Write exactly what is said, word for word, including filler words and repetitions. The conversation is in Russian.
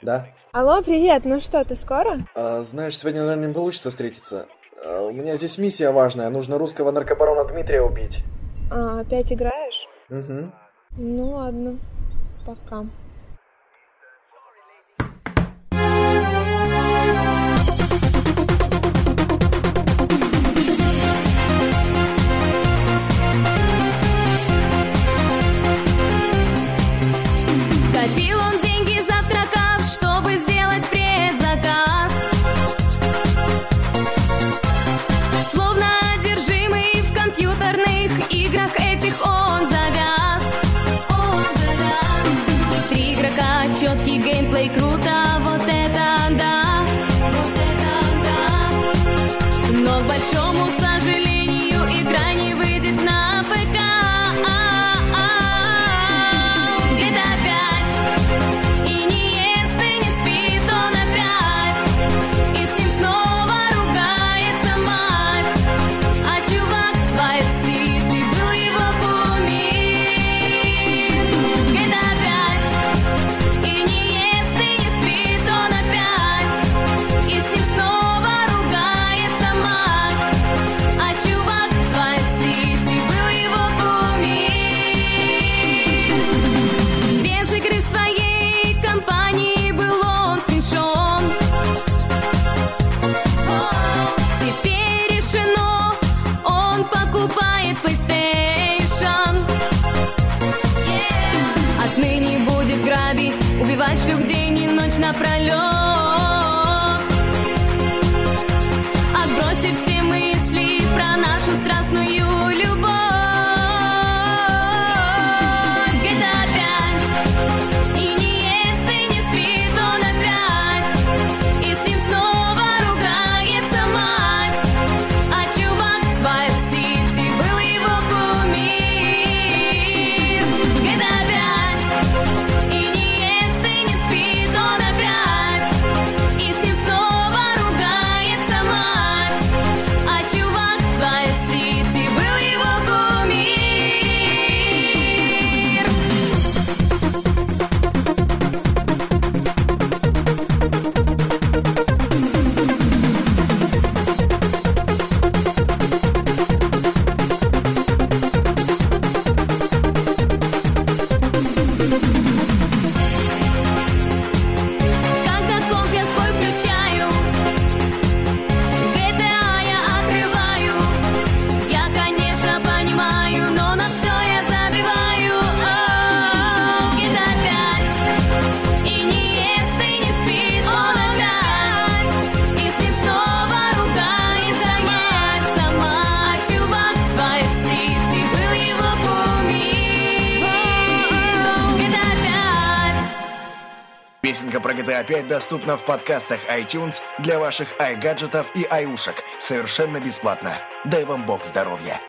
Да? Алло, привет, ну что, ты скоро? А, знаешь, сегодня, наверное, не получится встретиться. А, у меня здесь миссия важная, нужно русского наркобарона Дмитрия убить. А, опять играешь? Угу. Ну ладно, пока. Копил он деньги завтракав, чтобы сделать предзаказ. Словно одержимый в компьютерных играх этих он завяз. Он завяз. Три игрока, четкий геймплей, круто, вот это да. Вот это да. Но, к большому сожалению, игра не выйдет на ПК. Убивать шлюх день и ночь напролет, отбросив все мысли про нашу страстную любовь. джи ти эй пять, и не ест, и не спит он опять, и с ним снова ругается мать, а чувак с Вайс-Сити был его кумир. джи ти эй пять, и не Песенка про джи ти эй пять доступна в подкастах iTunes для ваших ай-гаджетов и ай-ушек. Совершенно бесплатно. Дай вам Бог здоровья.